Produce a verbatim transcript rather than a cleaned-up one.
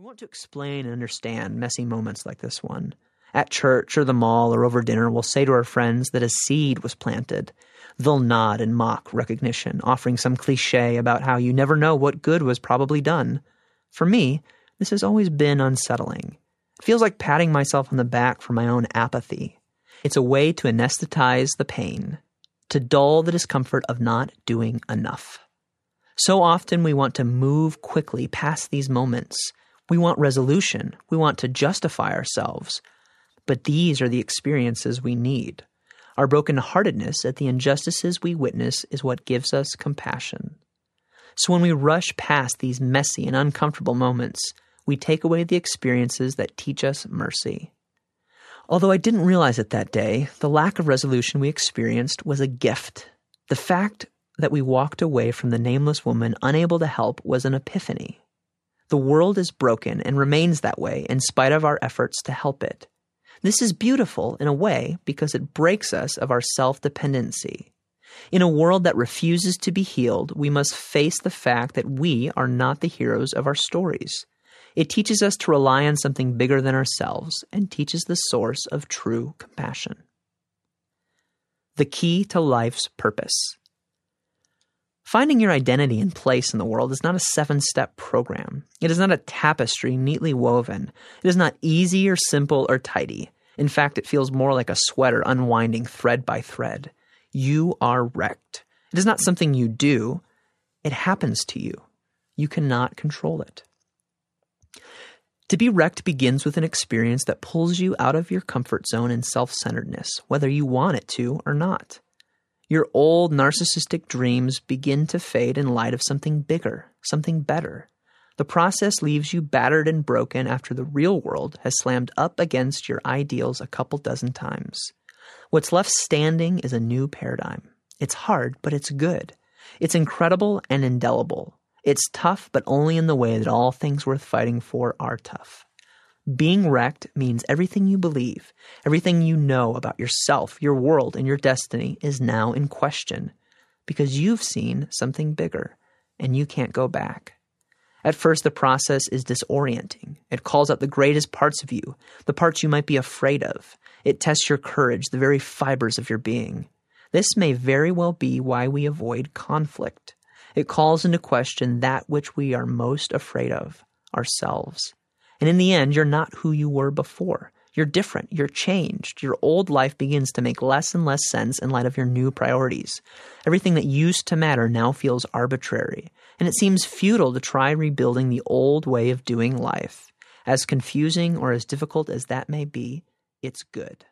We want to explain and understand messy moments like this one. At church or the mall or over dinner, we'll say to our friends that a seed was planted. They'll nod and mock recognition, offering some cliche about how you never know what good was probably done. For me, this has always been unsettling. It feels like patting myself on the back for my own apathy. It's a way to anesthetize the pain, to dull the discomfort of not doing enough. So often we want to move quickly past these moments. We want resolution. We want to justify ourselves. But these are the experiences we need. Our brokenheartedness at the injustices we witness is what gives us compassion. So when we rush past these messy and uncomfortable moments, we take away the experiences that teach us mercy. Although I didn't realize it that day, the lack of resolution we experienced was a gift. The fact that we walked away from the nameless woman unable to help was an epiphany. The world is broken and remains that way in spite of our efforts to help it. This is beautiful in a way because it breaks us of our self-dependency. In a world that refuses to be healed, we must face the fact that we are not the heroes of our stories. It teaches us to rely on something bigger than ourselves and teaches the source of true compassion. The key to life's purpose. Finding your identity and place in the world is not a seven-step program. It is not a tapestry neatly woven. It is not easy or simple or tidy. In fact, it feels more like a sweater unwinding thread by thread. You are wrecked. It is not something you do. It happens to you. You cannot control it. To be wrecked begins with an experience that pulls you out of your comfort zone and self-centeredness, whether you want it to or not. Your old narcissistic dreams begin to fade in light of something bigger, something better. The process leaves you battered and broken after the real world has slammed up against your ideals a couple dozen times. What's left standing is a new paradigm. It's hard, but it's good. It's incredible and indelible. It's tough, but only in the way that all things worth fighting for are tough. Being wrecked means everything you believe, everything you know about yourself, your world, and your destiny is now in question because you've seen something bigger and you can't go back. At first, the process is disorienting. It calls out the greatest parts of you, the parts you might be afraid of. It tests your courage, the very fibers of your being. This may very well be why we avoid conflict. It calls into question that which we are most afraid of, ourselves. And in the end, you're not who you were before. You're different. You're changed. Your old life begins to make less and less sense in light of your new priorities. Everything that used to matter now feels arbitrary, and it seems futile to try rebuilding the old way of doing life. As confusing or as difficult as that may be, it's good.